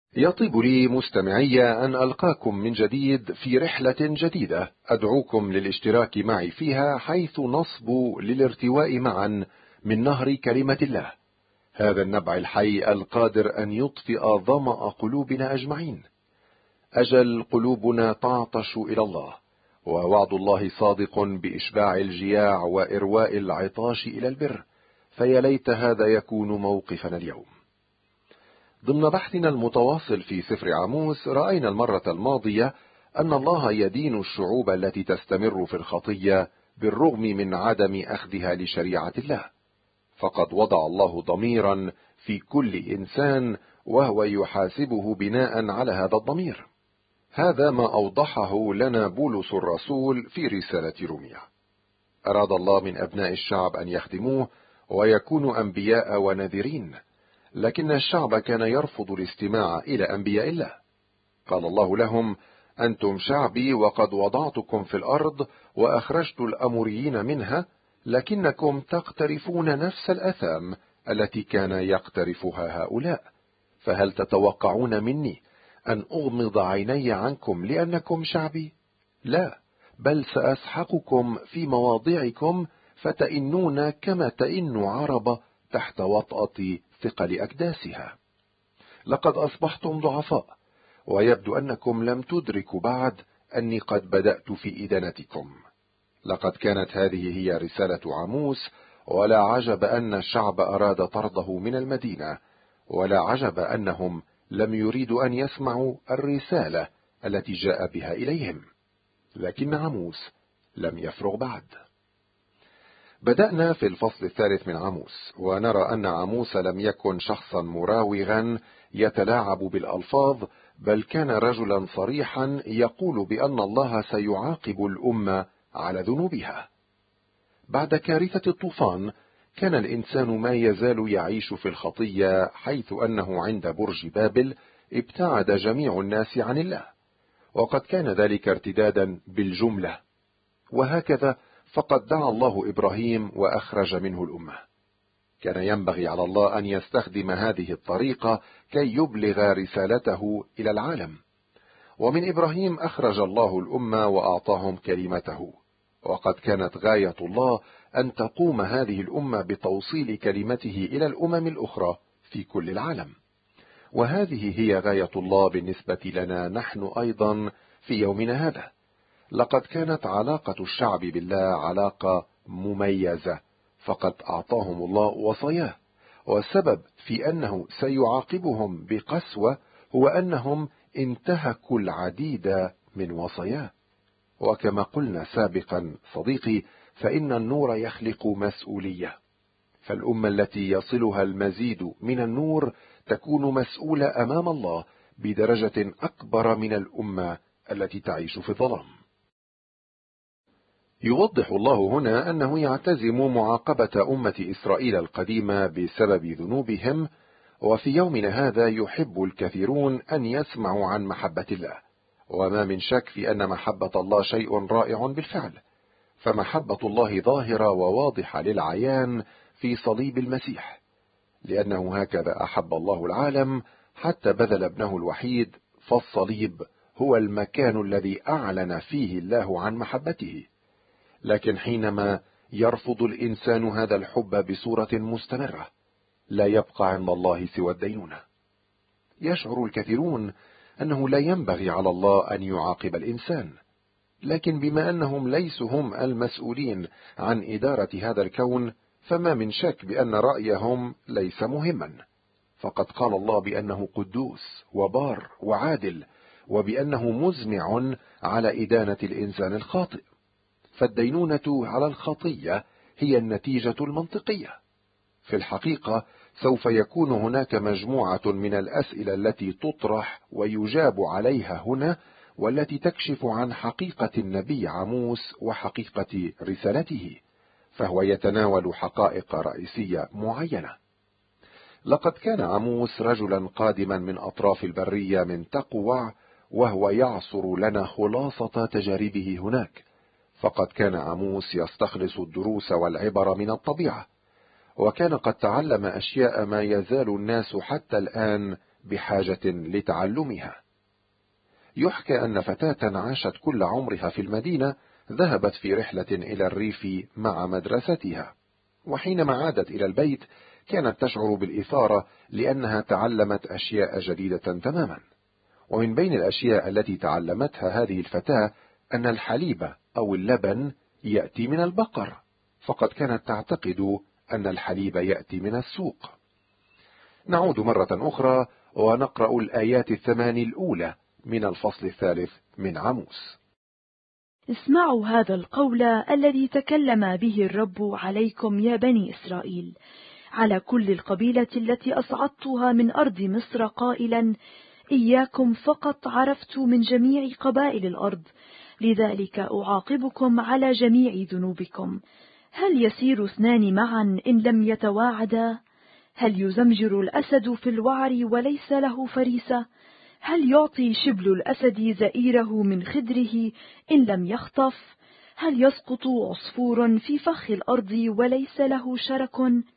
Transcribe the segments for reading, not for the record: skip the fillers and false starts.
يطيب لي مستمعي أن ألقاكم من جديد في رحلة جديدة أدعوكم للاشتراك معي فيها، حيث نصبو للارتواء معا من نهر كلمة الله، هذا النبع الحي القادر أن يطفئ ظمأ قلوبنا أجمعين. أجل قلوبنا تعطش إلى الله، ووعد الله صادق بإشباع الجياع وإرواء العطاش إلى البر، فيا ليت هذا يكون موقفنا اليوم. ضمن بحثنا المتواصل في سفر عاموس، رأينا المرة الماضية أن الله يدين الشعوب التي تستمر في الخطية بالرغم من عدم أخذها لشريعة الله، فقد وضع الله ضميرا في كل إنسان وهو يحاسبه بناء على هذا الضمير. هذا ما أوضحه لنا بولس الرسول في رسالة روميا. أراد الله من أبناء الشعب أن يخدموه ويكونوا أنبياء ونذيرين، لكن الشعب كان يرفض الاستماع إلى أنبياء الله. قال الله لهم: أنتم شعبي وقد وضعتكم في الأرض وأخرجت الأموريين منها، لكنكم تقترفون نفس الأثام التي كان يقترفها هؤلاء، فهل تتوقعون مني أن أغمض عيني عنكم لأنكم شعبي؟ لا، بل سأسحقكم في مواضعكم فتئنون كما تئن عرب تحت وطأة ثقل أكداسها. لقد أصبحتم ضعفاء، ويبدو أنكم لم تدركوا بعد أني قد بدأت في إدانتكم. لقد كانت هذه هي رسالة عاموس، ولا عجب أن الشعب أراد طرده من المدينة، ولا عجب أنهم لم يريدوا أن يسمعوا الرسالة التي جاء بها إليهم. لكن عاموس لم يفرغ بعد. بدأنا في الفصل الثالث من عاموس، ونرى أن عاموس لم يكن شخصا مراوغا يتلاعب بالألفاظ، بل كان رجلا صريحا يقول بأن الله سيعاقب الأمة على ذنوبها. بعد كارثة الطوفان كان الإنسان ما يزال يعيش في الخطية، حيث أنه عند برج بابل ابتعد جميع الناس عن الله، وقد كان ذلك ارتدادا بالجملة. وهكذا فقد دعا الله إبراهيم وأخرج منه الأمة. كان ينبغي على الله أن يستخدم هذه الطريقة كي يبلغ رسالته إلى العالم. ومن إبراهيم أخرج الله الأمة وأعطاهم كلمته، وقد كانت غاية الله أن تقوم هذه الأمة بتوصيل كلمته إلى الأمم الأخرى في كل العالم. وهذه هي غاية الله بالنسبة لنا نحن أيضا في يومنا هذا. لقد كانت علاقة الشعب بالله علاقة مميزة، فقد أعطاهم الله وصاياه، والسبب في أنه سيعاقبهم بقسوة هو أنهم انتهكوا العديد من وصاياه. وكما قلنا سابقا صديقي، فإن النور يخلق مسؤولية، فالأمة التي يصلها المزيد من النور تكون مسؤولة أمام الله بدرجة أكبر من الأمة التي تعيش في الظلام. يوضح الله هنا أنه يعتزم معاقبة أمة إسرائيل القديمة بسبب ذنوبهم، وفي يومنا هذا يحب الكثيرون أن يسمعوا عن محبة الله، وما من شك في أن محبة الله شيء رائع بالفعل، فمحبة الله ظاهرة وواضحة للعيان في صليب المسيح، لأنه هكذا أحب الله العالم حتى بذل ابنه الوحيد، فالصليب هو المكان الذي أعلن فيه الله عن محبته. لكن حينما يرفض الإنسان هذا الحب بصورة مستمرة، لا يبقى عند الله سوى الدينونة. يشعر الكثيرون أنه لا ينبغي على الله أن يعاقب الإنسان، لكن بما أنهم ليسوا هم المسؤولين عن إدارة هذا الكون، فما من شك بأن رأيهم ليس مهما، فقد قال الله بأنه قدوس وبار وعادل، وبأنه مزمع على إدانة الإنسان الخاطئ. فالدينونة على الخطية هي النتيجة المنطقية. في الحقيقة سوف يكون هناك مجموعة من الأسئلة التي تطرح ويجاب عليها هنا، والتي تكشف عن حقيقة النبي عاموس وحقيقة رسالته، فهو يتناول حقائق رئيسية معينة. لقد كان عاموس رجلا قادما من أطراف البرية من تقوع، وهو يعصر لنا خلاصة تجاربه هناك، فقد كان عاموس يستخلص الدروس والعبر من الطبيعة، وكان قد تعلم أشياء ما يزال الناس حتى الآن بحاجة لتعلمها. يحكى أن فتاة عاشت كل عمرها في المدينة ذهبت في رحلة إلى الريف مع مدرستها، وحينما عادت إلى البيت كانت تشعر بالإثارة لأنها تعلمت أشياء جديدة تماما. ومن بين الأشياء التي تعلمتها هذه الفتاة أن الحليب أو اللبن يأتي من البقر، فقد كانت تعتقد أن الحليب يأتي من السوق. نعود مرة أخرى ونقرأ الآيات 8 الأولى من الفصل 3 من عاموس. اسمعوا هذا القول الذي تكلم به الرب عليكم يا بني إسرائيل، على كل القبيلة التي أصعدتها من أرض مصر، قائلا: إياكم فقط عرفت من جميع قبائل الأرض، لذلك أعاقبكم على جميع ذنوبكم. هل يسير اثنان معا إن لم يتواعدا؟ هل يزمجر الأسد في الوعر وليس له فريسة؟ هل يعطي شبل الأسد زئيره من خدره إن لم يخطف؟ هل يسقط عصفور في فخ الأرض وليس له شرك؟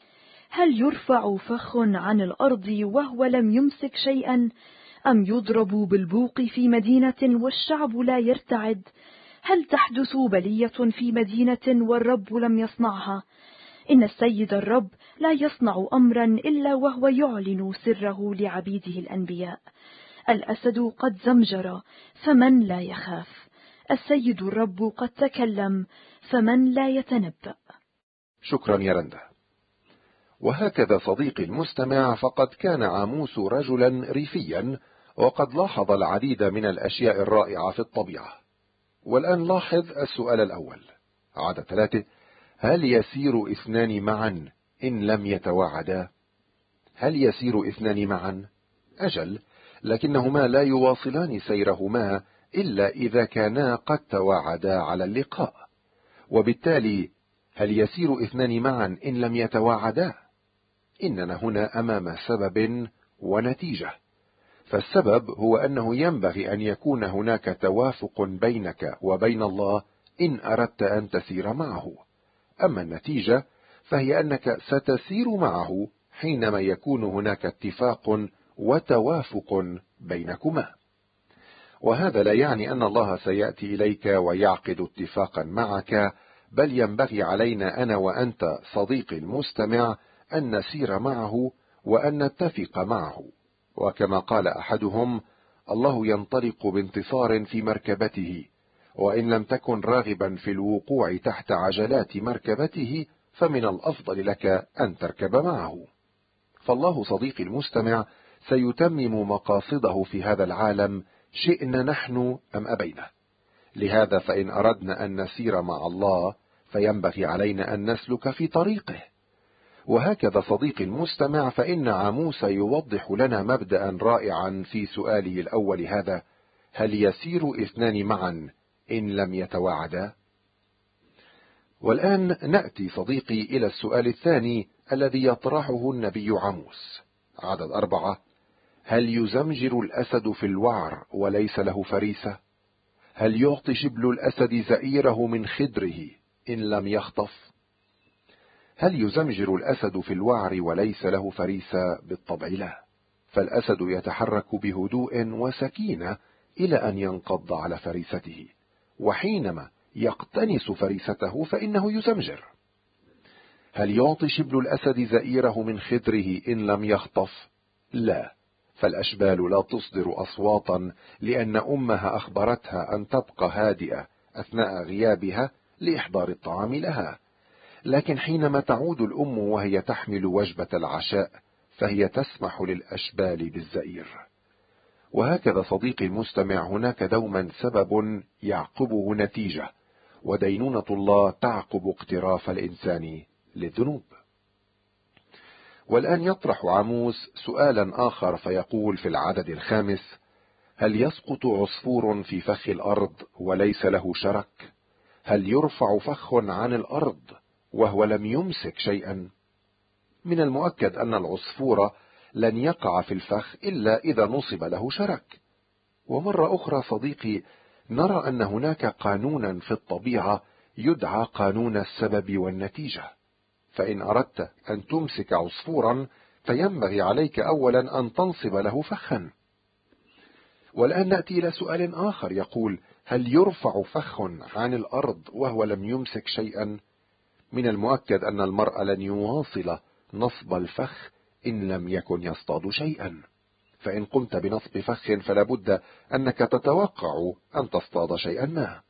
هل يرفع فخ عن الأرض وهو لم يمسك شيئا؟ أم يضرب بالبوق في مدينة والشعب لا يرتعد؟ هل تحدث بلية في مدينة والرب لم يصنعها؟ إن السيد الرب لا يصنع أمرا إلا وهو يعلن سره لعبيده الأنبياء. الأسد قد زمجر فمن لا يخاف، السيد الرب قد تكلم فمن لا يتنبأ. شكرا يا رندا. وهكذا صديقي المستمع، فقد كان عاموس رجلا ريفيا، وقد لاحظ العديد من الأشياء الرائعة في الطبيعة. والآن لاحظ السؤال الأول، عدد 3: هل يسير اثنان معا إن لم يتواعدا؟ هل يسير اثنان معا؟ أجل، لكنهما لا يواصلان سيرهما إلا إذا كانا قد تواعدا على اللقاء. وبالتالي هل يسير اثنان معا إن لم يتواعدا؟ إننا هنا أمام سبب ونتيجة. فالسبب هو أنه ينبغي أن يكون هناك توافق بينك وبين الله إن أردت أن تسير معه. أما النتيجة فهي أنك ستسير معه حينما يكون هناك اتفاق وتوافق بينكما. وهذا لا يعني أن الله سيأتي إليك ويعقد اتفاقا معك، بل ينبغي علينا أنا وأنت صديقي المستمع أن نسير معه وأن نتفق معه. وكما قال أحدهم: الله ينطلق بانتصار في مركبته، وإن لم تكن راغبا في الوقوع تحت عجلات مركبته فمن الأفضل لك أن تركب معه. فالله صديقي المستمع سيتمم مقاصده في هذا العالم شئنا نحن أم أبينا. لهذا فإن أردنا أن نسير مع الله فينبغي علينا أن نسلك في طريقه. وهكذا صديقي المستمع، فإن عاموس يوضح لنا مبدأ رائعا في سؤاله الأول هذا: هل يسير اثنان معا إن لم يتواعدا؟ والآن نأتي صديقي إلى السؤال الثاني الذي يطرحه النبي عاموس، عدد 4: هل يزمجر الأسد في الوعر وليس له فريسة؟ هل يعطي شبل الأسد زئيره من خدره إن لم يخطف؟ هل يزمجر الأسد في الوعر وليس له فريسة؟ بالطبع لا، فالأسد يتحرك بهدوء وسكينة إلى أن ينقض على فريسته، وحينما يقتنص فريسته فإنه يزمجر. هل يعطي شبل الأسد زئيره من خدره إن لم يخطف؟ لا، فالأشبال لا تصدر أصواتا لأن أمها أخبرتها أن تبقى هادئة أثناء غيابها لإحضار الطعام لها، لكن حينما تعود الأم وهي تحمل وجبة العشاء فهي تسمح للأشبال بالزئير. وهكذا صديقي المستمع، هناك دوما سبب يعقبه نتيجة، ودينونة الله تعقب اقتراف الإنسان للذنوب. والآن يطرح عاموس سؤالا آخر فيقول في العدد 5: هل يسقط عصفور في فخ الأرض وليس له شرك؟ هل يرفع فخ عن الأرض وهو لم يمسك شيئا؟ من المؤكد أن العصفور لن يقع في الفخ إلا إذا نصب له شرك. ومرة أخرى صديقي، نرى أن هناك قانونا في الطبيعة يدعى قانون السبب والنتيجة. فإن أردت أن تمسك عصفورا فينبغي عليك أولا أن تنصب له فخا. والآن نأتي إلى سؤال آخر يقول: هل يرفع فخ عن الأرض وهو لم يمسك شيئا؟ من المؤكد أن المرء لن يواصل نصب الفخ إن لم يكن يصطاد شيئا، فإن قمت بنصب فخ فلا بد أنك تتوقع أن تصطاد شيئا ما.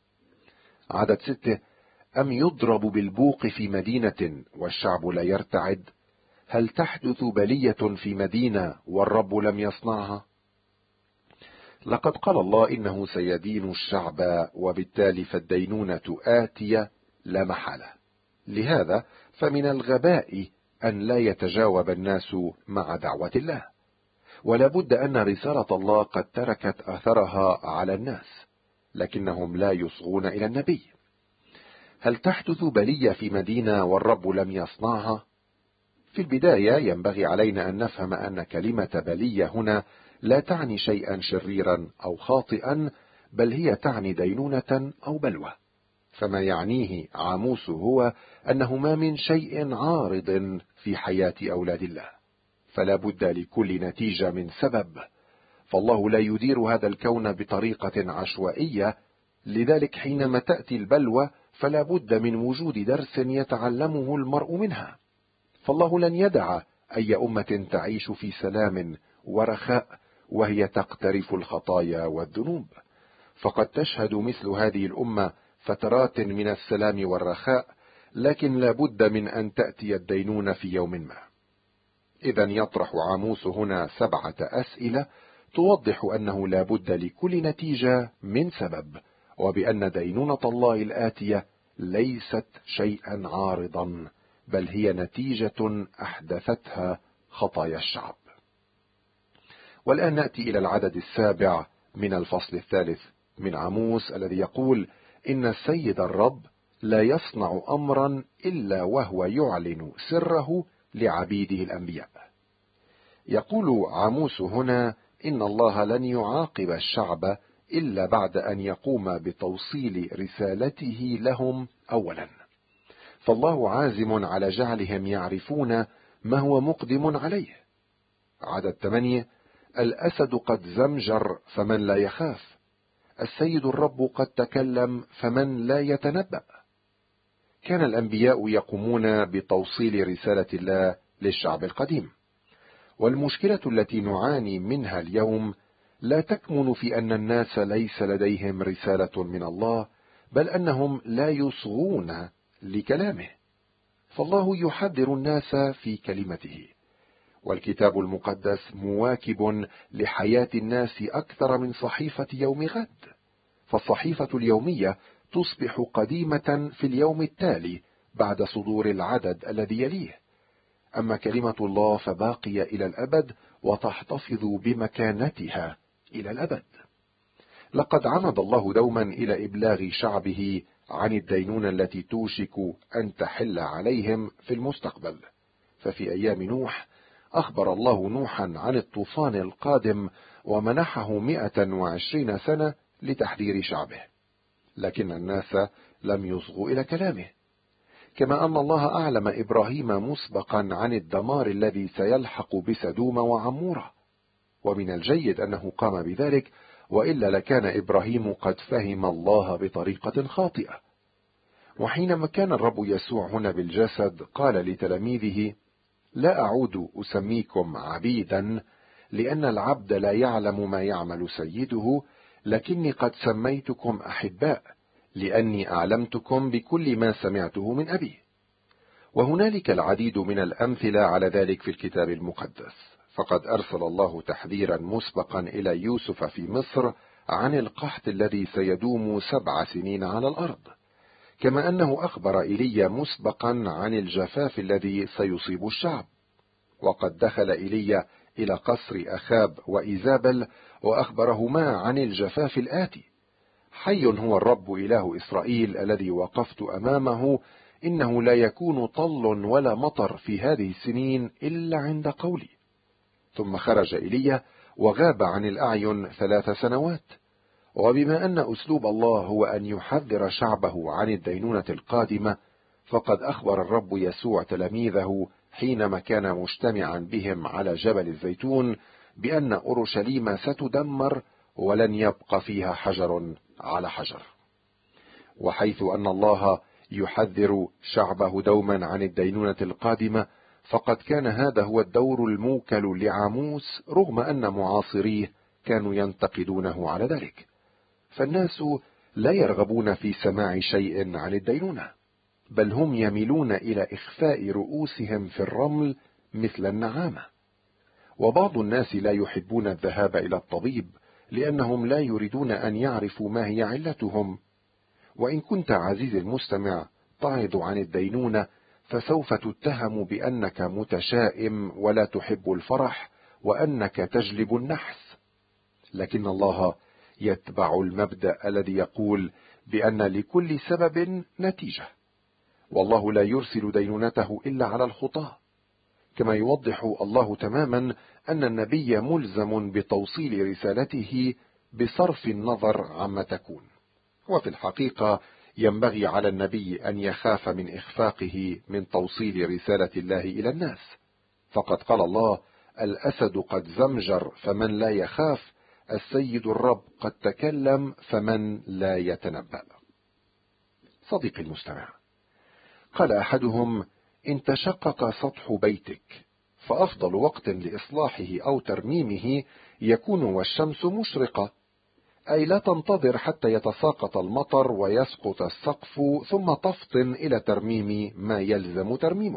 عدد 6: أم يضرب بالبوق في مدينة والشعب لا يرتعد؟ هل تحدث بلية في مدينة والرب لم يصنعها؟ لقد قال الله إنه سيدين الشعب، وبالتالي فالدينونة آتية لا محالة. لهذا فمن الغباء أن لا يتجاوب الناس مع دعوة الله، ولا بد أن رسالة الله قد تركت أثرها على الناس، لكنهم لا يصغون إلى النبي. هل تحدث بلية في مدينة والرب لم يصنعها؟ في البداية ينبغي علينا أن نفهم أن كلمة بلية هنا لا تعني شيئا شريرا أو خاطئا، بل هي تعني دينونة أو بلوى. فما يعنيه عاموس هو أنه ما من شيء عارض في حياة أولاد الله، فلا بد لكل نتيجة من سبب، فالله لا يدير هذا الكون بطريقة عشوائية. لذلك حينما تأتي البلوى فلا بد من وجود درس يتعلمه المرء منها، فالله لن يدع أي أمة تعيش في سلام ورخاء وهي تقترف الخطايا والذنوب، فقد تشهد مثل هذه الأمة فترات من السلام والرخاء، لكن لا بد من أن تأتي الدينونة في يوم ما. إذن يطرح عاموس هنا 7 أسئلة توضح أنه لا بد لكل نتيجة من سبب، وبأن دينونة الله الآتية ليست شيئا عارضا، بل هي نتيجة أحدثتها خطايا الشعب. والآن نأتي إلى العدد 7 من الفصل 3 من عاموس، الذي يقول: إن السيد الرب لا يصنع أمرا إلا وهو يعلن سره لعبيده الأنبياء. يقول عاموس هنا إن الله لن يعاقب الشعب إلا بعد أن يقوم بتوصيل رسالته لهم أولا، فالله عازم على جعلهم يعرفون ما هو مقدم عليه. عدد 8: الأسد قد زمجر فمن لا يخاف، السيد الرب قد تكلم فمن لا يتنبأ. كان الأنبياء يقومون بتوصيل رسالة الله للشعب القديم، والمشكلة التي نعاني منها اليوم لا تكمن في أن الناس ليس لديهم رسالة من الله، بل أنهم لا يصغون لكلامه، فالله يحذر الناس في كلمته، والكتاب المقدس مواكب لحياة الناس أكثر من صحيفة يوم غد، فالصحيفة اليومية تصبح قديمة في اليوم التالي بعد صدور العدد الذي يليه، أما كلمة الله فباقية إلى الأبد وتحتفظ بمكانتها إلى الأبد. لقد عمد الله دوما إلى إبلاغ شعبه عن الدينونة التي توشك أن تحل عليهم في المستقبل، ففي أيام نوح أخبر الله نوحا عن الطوفان القادم ومنحه 120 سنة لتحذير شعبه، لكن الناس لم يصغوا إلى كلامه. كما أن الله أعلم إبراهيم مسبقا عن الدمار الذي سيلحق بسدوم وعمورة، ومن الجيد أنه قام بذلك، وإلا لكان إبراهيم قد فهم الله بطريقة خاطئة. وحينما كان الرب يسوع هنا بالجسد قال لتلاميذه: لا أعود أسميكم عبيدا، لأن العبد لا يعلم ما يعمل سيده، لكني قد سميتكم أحباء، لأني أعلمتكم بكل ما سمعته من أبي. وهنالك العديد من الأمثلة على ذلك في الكتاب المقدس، فقد أرسل الله تحذيرا مسبقا إلى يوسف في مصر عن القحط الذي سيدوم 7 سنين على الأرض، كما أنه أخبر إيليا مسبقا عن الجفاف الذي سيصيب الشعب. وقد دخل إيليا إلى قصر أخاب وإيزابل وأخبرهما عن الجفاف الآتي: حي هو الرب إله إسرائيل الذي وقفت أمامه، إنه لا يكون طل ولا مطر في هذه السنين إلا عند قولي. ثم خرج إيليا وغاب عن الأعين 3 سنوات. وبما أن أسلوب الله هو أن يحذر شعبه عن الدينونة القادمة، فقد أخبر الرب يسوع تلاميذه حينما كان مجتمعا بهم على جبل الزيتون بأن أورشليم ستدمر ولن يبق فيها حجر على حجر. وحيث أن الله يحذر شعبه دوما عن الدينونة القادمة، فقد كان هذا هو الدور الموكل لعاموس، رغم أن معاصريه كانوا ينتقدونه على ذلك. فالناس لا يرغبون في سماع شيء عن الدينونة، بل هم يميلون إلى إخفاء رؤوسهم في الرمل مثل النعامة. وبعض الناس لا يحبون الذهاب إلى الطبيب لأنهم لا يريدون أن يعرفوا ما هي علتهم. وإن كنت عزيزي المستمع تعظ عن الدينونة، فسوف تتهم بأنك متشائم ولا تحب الفرح، وأنك تجلب النحس. لكن الله يتبع المبدأ الذي يقول بأن لكل سبب نتيجة، والله لا يرسل دينونته إلا على الخطاة. كما يوضح الله تماما أن النبي ملزم بتوصيل رسالته بصرف النظر عما تكون. وفي الحقيقة ينبغي على النبي أن يخاف من إخفاقه من توصيل رسالة الله إلى الناس، فقد قال الله: الأسد قد زمجر فمن لا يخاف، السيد الرب قد تكلم فمن لا يتنبأ. صديقي المستمع، قال أحدهم: إن تشقق سطح بيتك فأفضل وقت لإصلاحه أو ترميمه يكون والشمس مشرقة، أي لا تنتظر حتى يتساقط المطر ويسقط السقف ثم تفطن إلى ترميم ما يلزم ترميمه.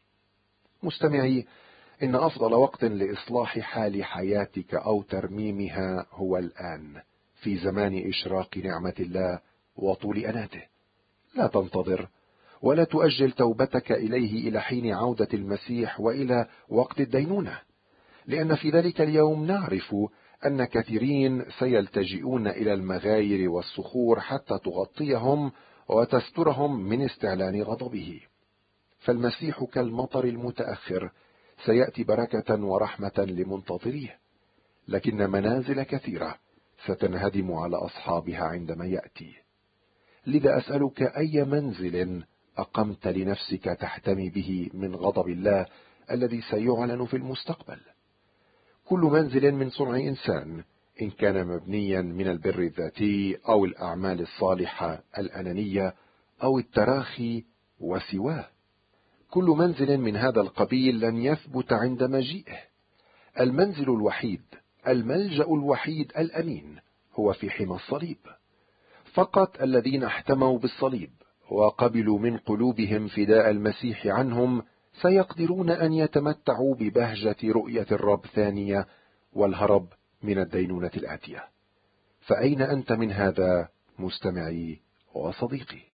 مستمعي، إن أفضل وقت لإصلاح حال حياتك أو ترميمها هو الآن، في زمان إشراق نعمة الله وطول أناته. لا تنتظر ولا تؤجل توبتك إليه إلى حين عودة المسيح وإلى وقت الدينونة، لأن في ذلك اليوم نعرف أن كثيرين سيلتجئون إلى المغاير والصخور حتى تغطيهم وتسترهم من استعلان غضبه. فالمسيح كالمطر المتأخر سيأتي بركة ورحمة لمنتظريه، لكن منازل كثيرة ستنهدم على أصحابها عندما يأتي. لذا أسألك: أي منزل أقمت لنفسك تحتمي به من غضب الله الذي سيعلن في المستقبل؟ كل منزل من صنع إنسان، إن كان مبنيا من البر الذاتي أو الأعمال الصالحة الأنانية أو التراخي وسواه، كل منزل من هذا القبيل لن يثبت عند مجيئه. المنزل الوحيد، الملجأ الوحيد الأمين هو في حمى الصليب. فقط الذين احتموا بالصليب وقبلوا من قلوبهم فداء المسيح عنهم سيقدرون أن يتمتعوا ببهجة رؤية الرب ثانية والهرب من الدينونة الآتية. فأين أنت من هذا مستمعي وصديقي؟